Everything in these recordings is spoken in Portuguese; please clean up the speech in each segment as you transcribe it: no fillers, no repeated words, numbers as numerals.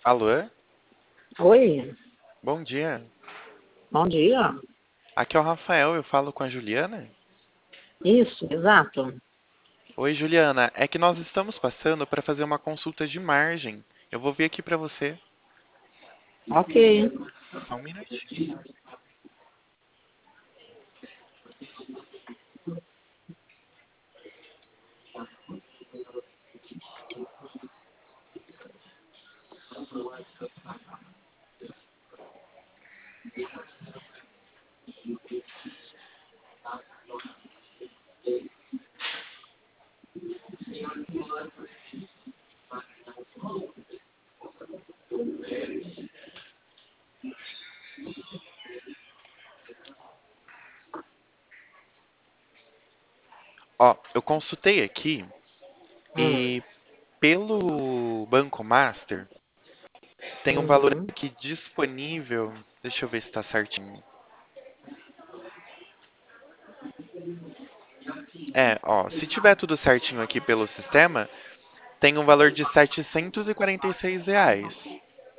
Alô? Oi, Bom dia. bom dia. Aqui é o Rafael, eu falo com a Juliana. Isso, exato. Oi, Juliana. É que nós estamos passando para fazer uma consulta de margem. Eu vou ver aqui para você. Ok. Só um minutinho. Ó, eu consultei aqui Hum, e pelo Banco Master tem um valor uhum. aqui disponível. Deixa eu ver se está certinho. Ó, se tiver tudo certinho aqui pelo sistema, tem um valor de R$ 746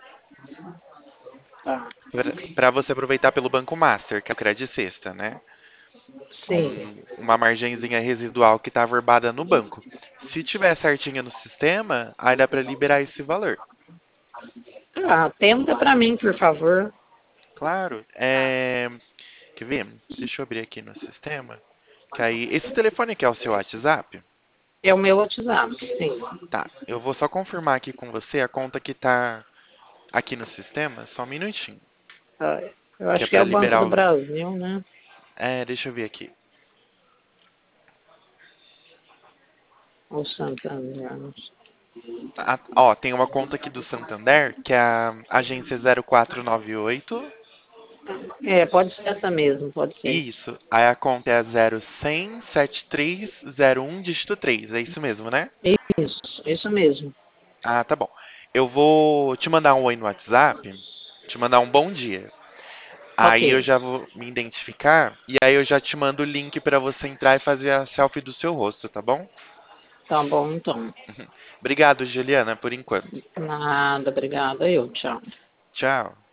Tá. para você aproveitar pelo Banco Master, que é o Credit Sexta, né? Sim. Uma margenzinha residual que está averbada no banco. Se tiver certinha no sistema, aí dá para liberar esse valor. Ah, tenta para mim, por favor. Claro. Quer ver? Deixa eu abrir aqui no sistema. Que aí, esse telefone aqui é o seu WhatsApp? É o meu WhatsApp, sim. Tá. Eu vou só confirmar aqui com você a conta que tá aqui no sistema. Só um minutinho. Ah, eu Que é acho que é para o Banco liberar do o. Brasil, né? Deixa eu ver aqui. O Santander. Não sei. Ó, tem uma conta aqui do Santander, que é a agência 0498. É, pode ser essa mesmo, pode ser. Isso. Aí a conta é a 0100 dígito 3. É isso mesmo, né? Isso mesmo. Ah, tá bom. Eu vou te mandar um oi no WhatsApp, te mandar um bom dia. Ok. Aí eu já vou me identificar e aí eu já te mando o link pra você entrar e fazer a selfie do seu rosto, tá bom? Tá bom, então. Obrigado, Juliana, por enquanto. Nada, obrigada. Eu, tchau. Tchau.